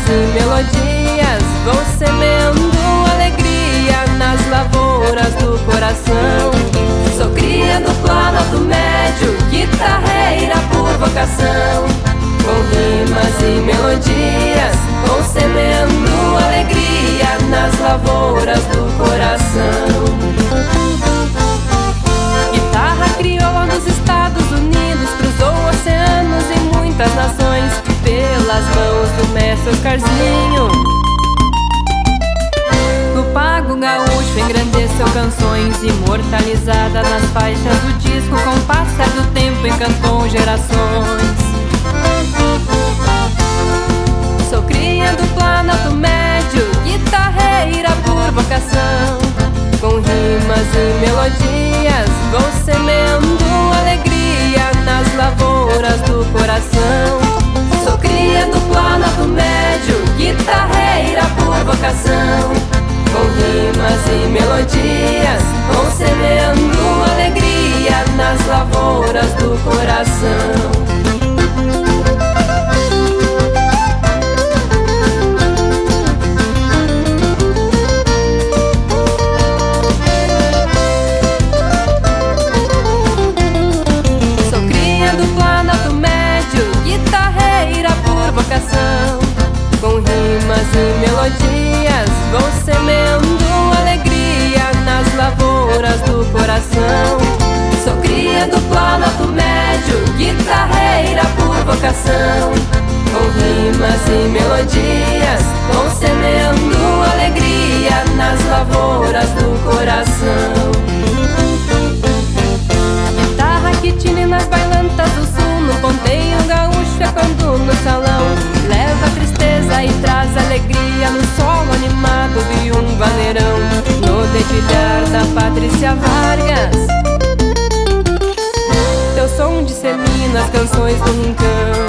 e melodias, vou semeando alegria nas lavouras do coração. Sou cria do Planalto Médio, guitarreira por vocação. Com rimas e melodias, vou semeando alegria nas lavouras do coração. Guitarra crioula dos Estados Unidos, cruzou oceanos e muitas nações, pelas mãos do mestre Oscarzinho. No pago gaúcho engrandeceu canções, imortalizada nas faixas do disco, com o passar do tempo encantou gerações. Sou cria do Planalto Médio, guitarreira por vocação. Com rimas e melodias, vou semeando alegria nas lavouras do coração. Sou cria do Planalto Médio, guitarreira por vocação. Com rimas e melodias, vou semeando alegria nas lavouras do coração. Com rimas e melodias, vou semeando alegria nas lavouras do coração. Sou cria do Planalto Médio, guitarreira por vocação. Com rimas e melodias, vou semeando alegria nas lavouras do coração. Guitarra que tine nas bailantas do sul, no ponteio gaúcho é quando no salão leva tristeza e traz alegria no solo animado de um vaneirão. No dedilhar da Patrícia Vargas, teu som dissemina as canções do rincão.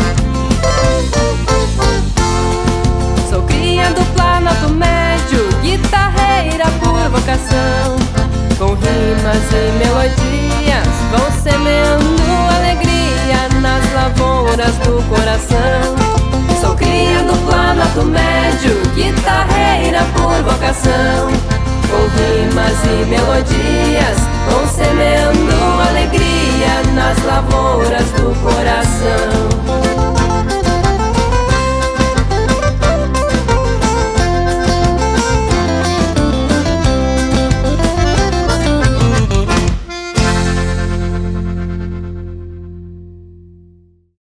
Sou cria do Planalto Médio, guitarreira por vocação. Com rimas e melodias, vou semeando alegria nas lavouras do coração. Sou cria do Planalto Médio, guitarreira por vocação. Com rimas e melodias, vou semeando alegria nas lavouras do coração.